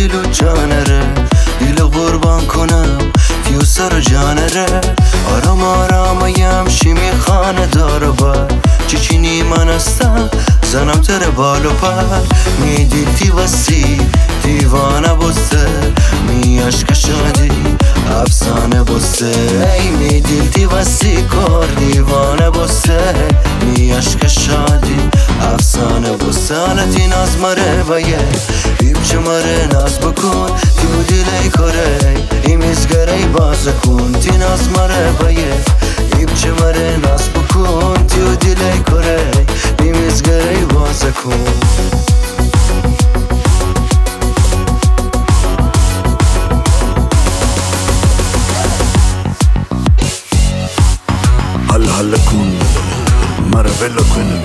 دیلو جانره دیل قربان کنم تیو سر جانره آرام آرایم شیمی خانه داره بر چیچینی من هستم زنم تر بالو پر میدیل تی وسی دیوانه بسته می عشق شادی افسانه بسته ای میدیل تی وسی کار دیوانه بسته می عشق شادی افسانه بسته حالتی ناز مره بایه بیب چه مره ناز بکن تیو دیلی کره ایمیزگره باز کن تی ناز مره بایه بیب چه مره ناز بکن تیو دیلی کره ایمیزگره باز کن هل کن مرا ول کن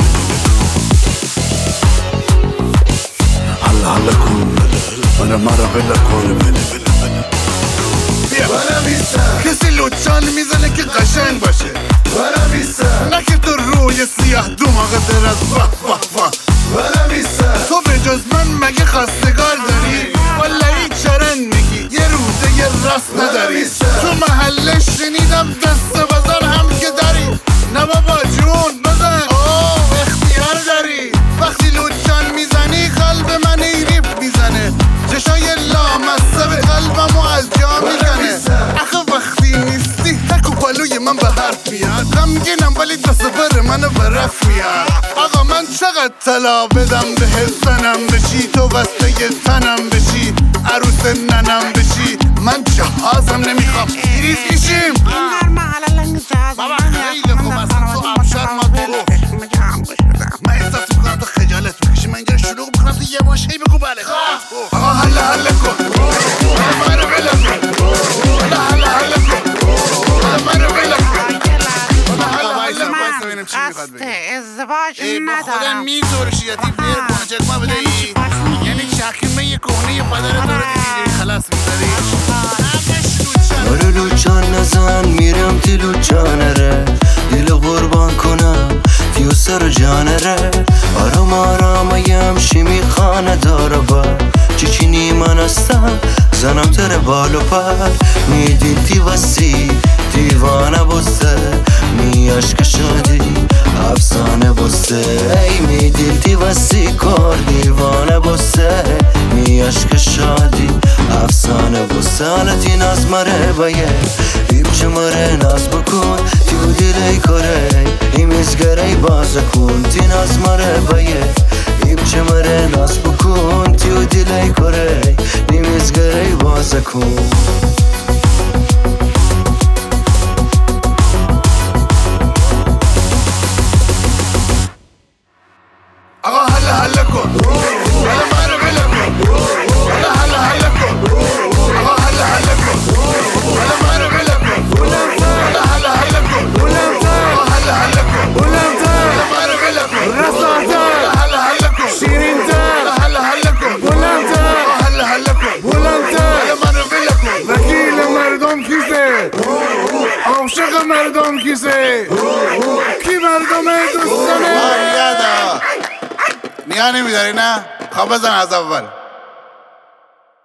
هل کن مرا ول کن کسی لوچان میزنه که قشنگ باشه نه که تو روی سیاه دماغ در از واه تو به جز من مگه خواستگار داری والا هیچ چرن میگی یه روزه یه راست نداری تو محله شنیدم دست بزن هم که داری نه بابا جون بزن اختیار داری وقتی لوچان میزنی قلب من ایریب میزنه چشای لامسته به قلبمو از جا میزنه آخه وقتی نیستی تکو پالوی من به حرف میاد غمگینم ولی دست بر منو برف میاد آقا من چقدر طلا بدم به زنم بشی تو بسته تنم بشی عروس ننم بشی من جهازم نمیخوام ریز کشیم بابا خیلی خوب اصلا تو ابشار ما تو من احساس میکنم تو خجالت میکشی من اینجا شلوغ میکنم تو یه باشه بگو بله آقا هل کن مرا ول کن هل کن مرا ول کن قصد ازدواج ندارم با خودم میزورشی یا تیم بیر کنه چکمه بده ای یعنی چکمه یه کهنه پدر تو رو دیگه خلاص میذاری آره لوچان نزن میرم تی لوچانره دیل قربان کنم تیو سر جانره آرام آرایم شیمی خانه داره بر چیچینی من هستم زنم تر بالو پر میدیل تی وسی دیوانه بسته می عشق شادی افسانه بسته ای میدیل تی وسی کار دیوانه بسته می عشق شادی افسانه بسته حالتی ناز مره بایه بیب چه مره ناز بکن تیو دیلی کره ایمیزگره باز کن تی ناز مره بایه بیب چه مره ناز بکن تیو دیلی کره ایمیزگره باز کن آقا هل کن مرا ول کن هل کن آقا هل کن مرا ول کن هل کن هل کن مرا ول کن رساتر هل کن شیرینتر هل کن بلندتر هل کن بلندتر مرا ول کن وکیل مردم کیسه عاشق مردم کیسه کی مردم دوستانه نگاه نمیداری نه؟ خب بزن از اول